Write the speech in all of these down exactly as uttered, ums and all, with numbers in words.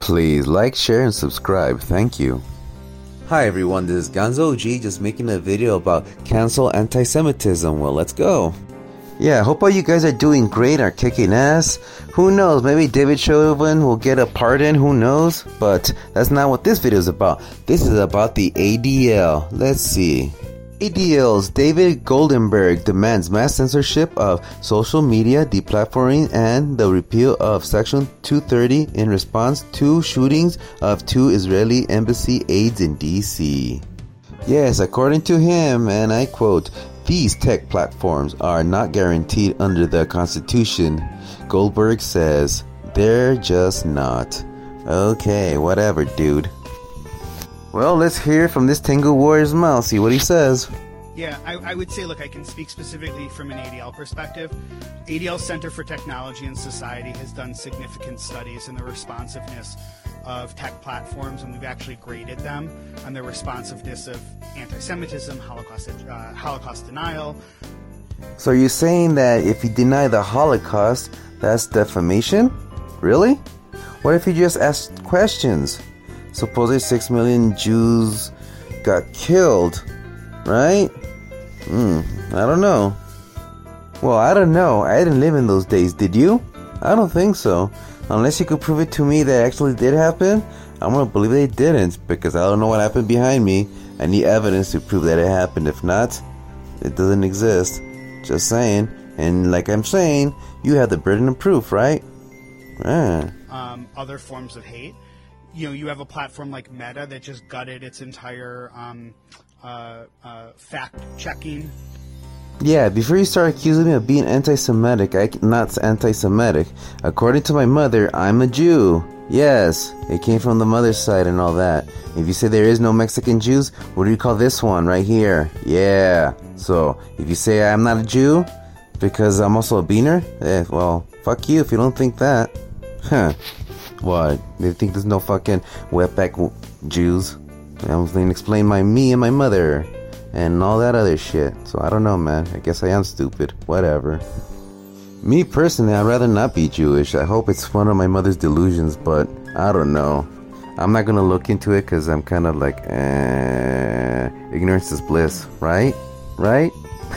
Please like, share, and subscribe. Thank you. Hi everyone, this is Gonzo G, just making a video about cancel anti-Semitism. Well, let's go. Yeah, I hope all you guys are doing great, are kicking ass. Who knows, maybe David Chauvin will get a pardon, who knows? But that's not what this video is about. This is about the A D L. Let's see. A D L's David Goldenberg demands mass censorship of social media, deplatforming, and the repeal of Section two thirty in response to shootings of two Israeli embassy aides in D C. Yes, according to him, and I quote, "These tech platforms are not guaranteed under the Constitution." Goldberg says, "They're just not." Okay, whatever, dude. Well, let's hear from this Tengu warrior's mouth, see what he says. Yeah, I, I would say, look, I can speak specifically from an A D L perspective. A D L Center for Technology and Society has done significant studies in the responsiveness of tech platforms, and we've actually graded them on their responsiveness of anti-Semitism, Holocaust, uh, Holocaust denial. So you're saying that if you deny the Holocaust, that's defamation? Really? What if you just ask questions? Supposedly six million Jews got killed, right? Hmm, I don't know. Well, I don't know. I didn't live in those days, did you? I don't think so. Unless you could prove it to me that it actually did happen, I'm gonna believe they didn't, because I don't know what happened behind me. I need evidence to prove that it happened. If not, it doesn't exist. Just saying. And like I'm saying, you have the burden of proof, right? Ah. Um, other forms of hate. You know, you have a platform like Meta that just gutted its entire um, uh, uh, fact-checking. Yeah, before you start accusing me of being anti-Semitic, I'm not anti-Semitic. According to my mother, I'm a Jew. Yes, it came from the mother's side and all that. If you say there is no Mexican Jews, what do you call this one right here? Yeah. So, if you say I'm not a Jew, because I'm also a beaner, eh, well, fuck you if you don't think that. Huh. What? They think there's no fucking wetback w- Jews? I was going to explain my me and my mother and all that other shit. So I don't know, man. I guess I am stupid. Whatever. Me personally, I'd rather not be Jewish. I hope it's one of my mother's delusions, but I don't know. I'm not going to look into it because I'm kind of like, eh, ignorance is bliss, right? Right?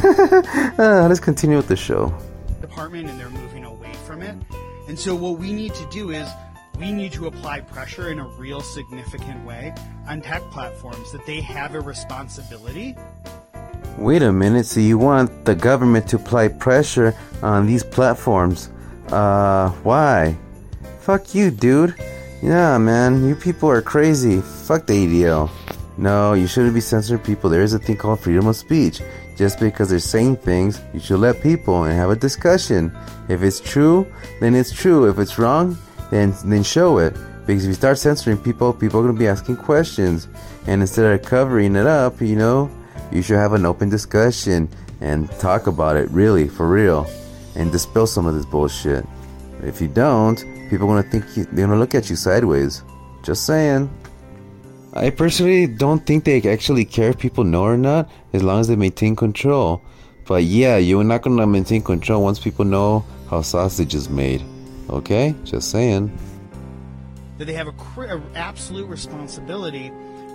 uh, let's continue with the show. Department, and they're moving away from it. And so what we need to do is we need to apply pressure in a real significant way on tech platforms that they have a responsibility. Wait a minute, so you want the government to apply pressure on these platforms? Uh, why? Fuck you, dude. Yeah, man, you people are crazy. Fuck the A D L. No, you shouldn't be censoring people. There is a thing called freedom of speech. Just because they're saying things, you should let people and have a discussion. If it's true, then it's true. If it's wrong, then then show it. Because if you start censoring people, people are going to be asking questions. And instead of covering it up, you know, you should have an open discussion and talk about it, really, for real. And dispel some of this bullshit. If you don't, people are going to think you, they're going to look at you sideways. Just saying. I personally don't think they actually care if people know or not, as long as they maintain control. But yeah, you're not going to maintain control once people know how sausage is made. Okay? Just saying. That they have a, cr- a absolute responsibility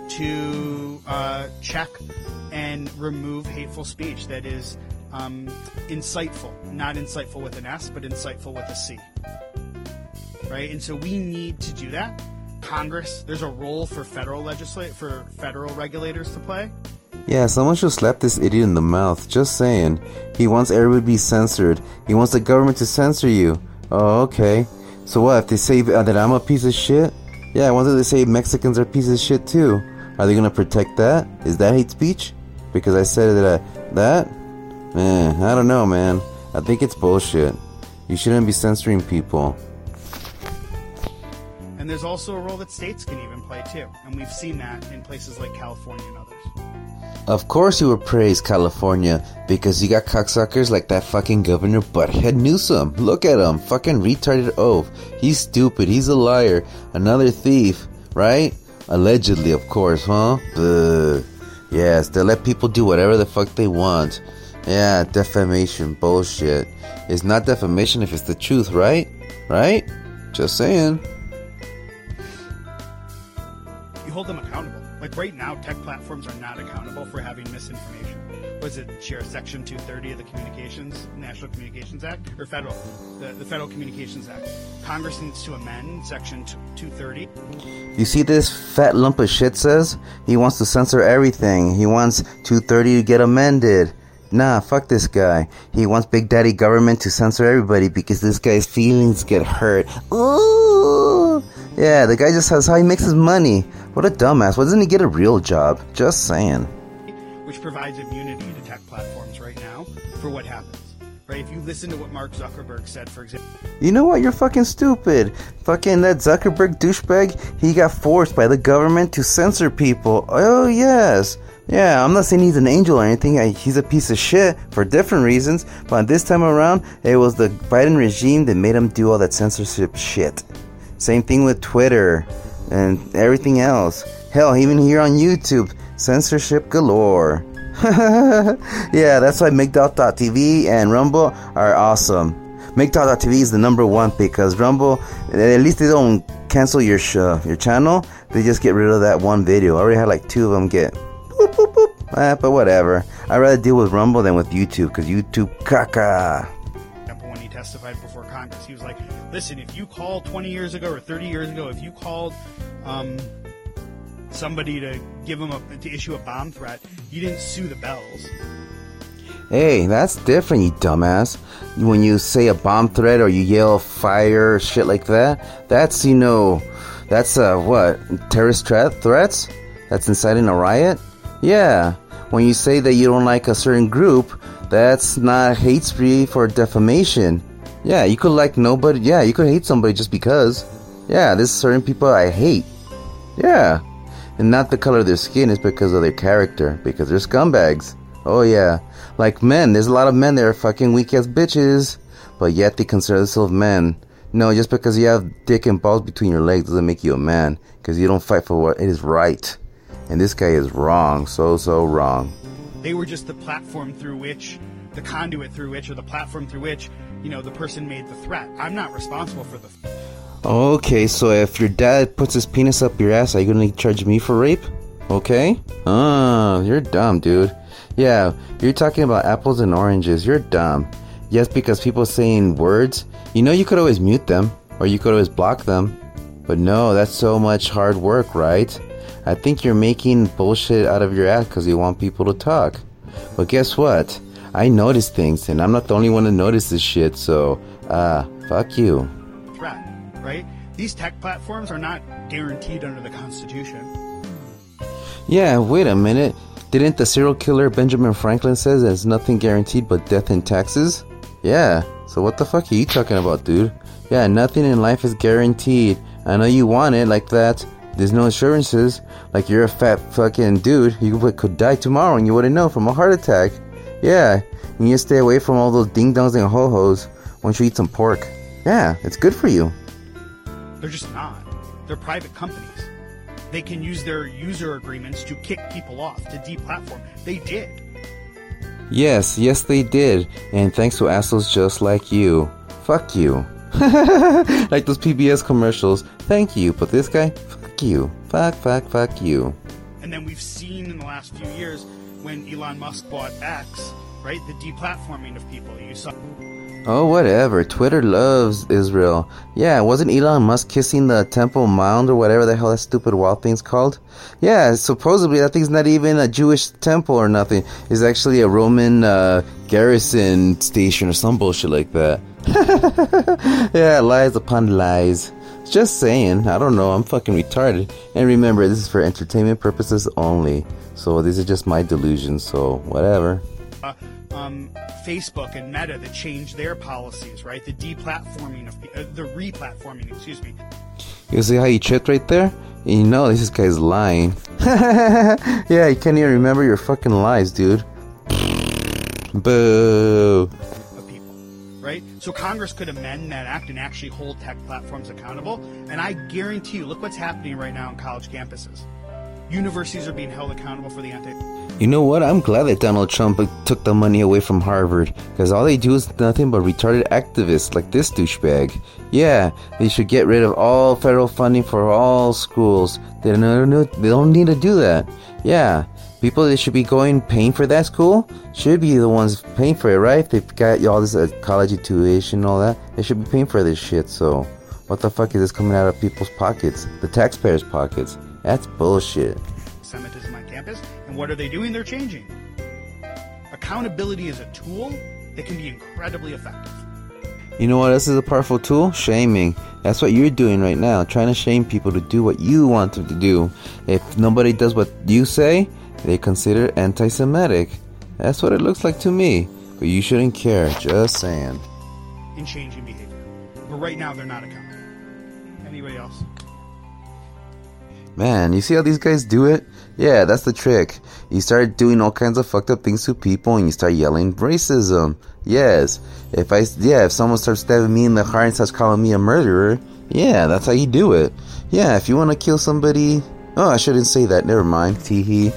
to uh, check and remove hateful speech that is um, insightful. Not insightful with an S, but insightful with a C. Right? And so we need to do that. Congress, there's a role for federal legislate for federal regulators to play. Yeah, someone should slap this idiot in the mouth. Just saying. He wants everybody to be censored. He wants the government to censor you. Oh, okay. So what, if they say that I'm a piece of shit? Yeah, I wonder if they say Mexicans are pieces of shit too. Are they going to protect that? Is that hate speech? Because I said that, uh, that? Eh, I don't know, man. I think it's bullshit. You shouldn't be censoring people. And there's also a role that states can even play too. And we've seen that in places like California and others. Of course you would praise California, because you got cocksuckers like that fucking Governor Butthead Newsom. Look at him, fucking retarded oaf. He's stupid, he's a liar, another thief, right? Allegedly, of course, huh? Ugh. Yes, they let people do whatever the fuck they want. Yeah, defamation, bullshit. It's not defamation if it's the truth, right? Right? Just saying. hold them accountable. Like right now, tech platforms are not accountable for having misinformation. Was it share Section two thirty of the Communications, National Communications Act, or federal, the, the Federal Communications Act? Congress needs to amend Section two thirty. You see this fat lump of shit says? He wants to censor everything. He wants two thirty to get amended. Nah, fuck this guy. He wants Big Daddy government to censor everybody because this guy's feelings get hurt. Ooh! Yeah, the guy just has how he makes his money. What a dumbass. Why doesn't he get a real job? Just saying. Which provides immunity to tech platforms right now for what happens. Right? If you listen to what Mark Zuckerberg said, for example. You know what? You're fucking stupid. Fucking that Zuckerberg douchebag, he got forced by the government to censor people. Oh, yes. Yeah, I'm not saying he's an angel or anything. He's a piece of shit for different reasons. But this time around, it was the Biden regime that made him do all that censorship shit. Same thing with Twitter and everything else. Hell, even here on YouTube, censorship galore. Yeah, that's why McDowell dot T V and Rumble are awesome. McDowell dot T V is the number one because Rumble, at least they don't cancel your sh- your channel. They just get rid of that one video. I already had like two of them get boop, boop, boop. Eh, but whatever. I'd rather deal with Rumble than with YouTube because YouTube caca. When he testified before Congress, he was like, listen, if you called twenty years ago or thirty years ago, if you called um, somebody to give them a, to issue a bomb threat, you didn't sue the bells. Hey, that's different, you dumbass. When you say a bomb threat or you yell fire, shit like that, that's, you know, that's, uh, what, terrorist threat threats? That's inciting a riot? Yeah. When you say that you don't like a certain group, that's not hate spree for defamation. Yeah, you could like nobody. Yeah, you could hate somebody just because. Yeah, there's certain people I hate. Yeah. And not the color of their skin, it's because of their character. Because they're scumbags. Oh yeah. Like men, there's a lot of men that are fucking weak ass bitches. But yet they consider themselves men. No, just because you have dick and balls between your legs doesn't make you a man. Because you don't fight for what is right. And this guy is wrong. So, so wrong. They were just the platform through which, the conduit through which, or the platform through which, you know, the person made the threat. I'm not responsible for the... Th- okay, so if your dad puts his penis up your ass, are you gonna charge me for rape? Okay? Oh, you're dumb, dude. Yeah, you're talking about apples and oranges. You're dumb. Yes, because people saying words, you know you could always mute them, or you could always block them. But no, that's so much hard work, right? I think you're making bullshit out of your ass because you want people to talk. But guess what? I notice things, and I'm not the only one to notice this shit, so, uh, fuck you. Threat, right? These tech platforms are not guaranteed under the Constitution. Yeah, wait a minute. Didn't the serial killer Benjamin Franklin says there's nothing guaranteed but death and taxes? Yeah, so what the fuck are you talking about, dude? Yeah, nothing in life is guaranteed. I know you want it like that. There's no assurances. Like you're a fat fucking dude. You could die tomorrow and you wouldn't know from a heart attack. Yeah, you need to stay away from all those ding-dongs and ho-hos. Why don't you eat some pork? Yeah, it's good for you. They're just not. They're private companies. They can use their user agreements to kick people off, to deplatform. They did. Yes, yes they did. And thanks to assholes just like you. Fuck you. Like those P B S commercials. Thank you, but this guy, fuck you. Fuck, fuck, fuck you. And then we've seen in the last few years when Elon Musk bought X, right? The deplatforming of people. You saw. Oh, whatever. Twitter loves Israel. Yeah, wasn't Elon Musk kissing the Temple Mount or whatever the hell that stupid wall thing's called? Yeah, supposedly that thing's not even a Jewish temple or nothing. It's actually a Roman uh, garrison station or some bullshit like that. Yeah, lies upon lies. Just saying. I don't know. I'm fucking retarded. And remember, this is for entertainment purposes only. So these are just my delusions. So whatever. Uh, um, Facebook and Meta that changed their policies, right? The deplatforming of uh, the replatforming. Excuse me. You see how you tripped right there? You know this guy's lying. Yeah, you can't even remember your fucking lies, dude. Boo. Right? So Congress could amend that act and actually hold tech platforms accountable. And I guarantee you, look what's happening right now on college campuses. Universities are being held accountable for the anti... You know what? I'm glad that Donald Trump took the money away from Harvard, because all they do is nothing but retarded activists like this douchebag. Yeah, they should get rid of all federal funding for all schools. They don't, they don't need to do that. Yeah, people that should be going paying for that school should be the ones paying for it, right? If they've got all this uh, college tuition and all that, they should be paying for this shit. So, what the fuck is this coming out of people's pockets? The taxpayers' pockets. That's bullshit. Semitism on campus, and what are they doing? They're changing. Accountability is a tool that can be incredibly effective. You know what else is a powerful tool? Shaming. That's what you're doing right now, trying to shame people to do what you want them to do. If nobody does what you say, they consider anti-Semitic. That's what it looks like to me. But you shouldn't care, just saying. In changing behavior. But right now, they're not accountable. Anybody else? Man, you see how these guys do it? Yeah, that's the trick. You start doing all kinds of fucked up things to people and you start yelling racism. Yes. If I, yeah, if someone starts stabbing me in the heart and starts calling me a murderer, yeah, that's how you do it. Yeah, if you want to kill somebody, oh, I shouldn't say that, never mind, teehee.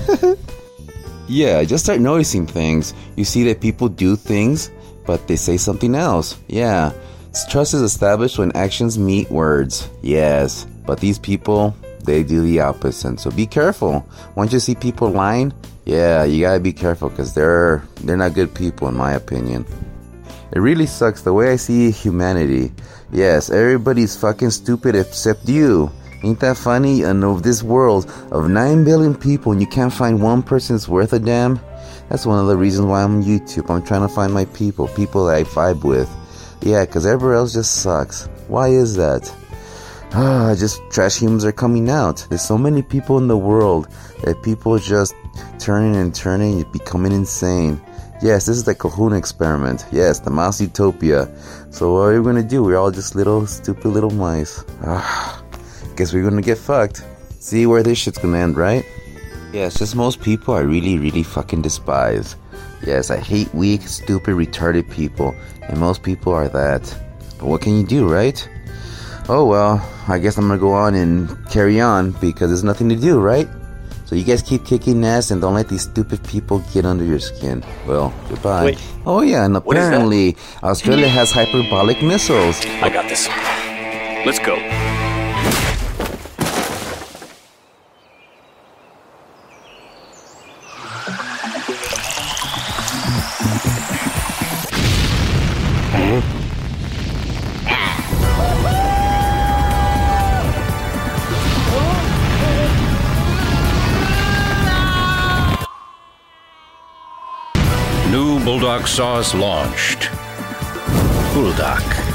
Yeah, just start noticing things. You see that people do things, but they say something else. Yeah, trust is established when actions meet words. Yes, but these people, they do the opposite. So be careful. Once you see people lying, yeah, you gotta be careful because they're they're not good people in my opinion. It really sucks the way I see humanity. Yes, everybody's fucking stupid except you. Ain't that funny? And of this world of nine billion people and you can't find one person that's worth a damn? That's one of the reasons why I'm on YouTube. I'm trying to find my people, people that I vibe with. Yeah, because everybody else just sucks. Why is that? Ah, just trash humans are coming out. There's so many people in the world that people just turning and turning, becoming insane. Yes, this is the Kahuna experiment. Yes, the mouse utopia. So what are we gonna do? We're all just little stupid little mice. Ah, guess we're gonna get fucked. See where this shit's gonna end, right? Yes, just most people I really, really fucking despise. Yes, I hate weak, stupid, retarded people, and most people are that. But what can you do, right? Oh well, I guess I'm gonna go on and carry on because there's nothing to do, right? So you guys keep kicking ass and don't let these stupid people get under your skin. Well, goodbye. Wait. Oh yeah, and apparently Australia has hyperbolic missiles. I got this. Let's go. New Bulldog Saws launched. Bulldog.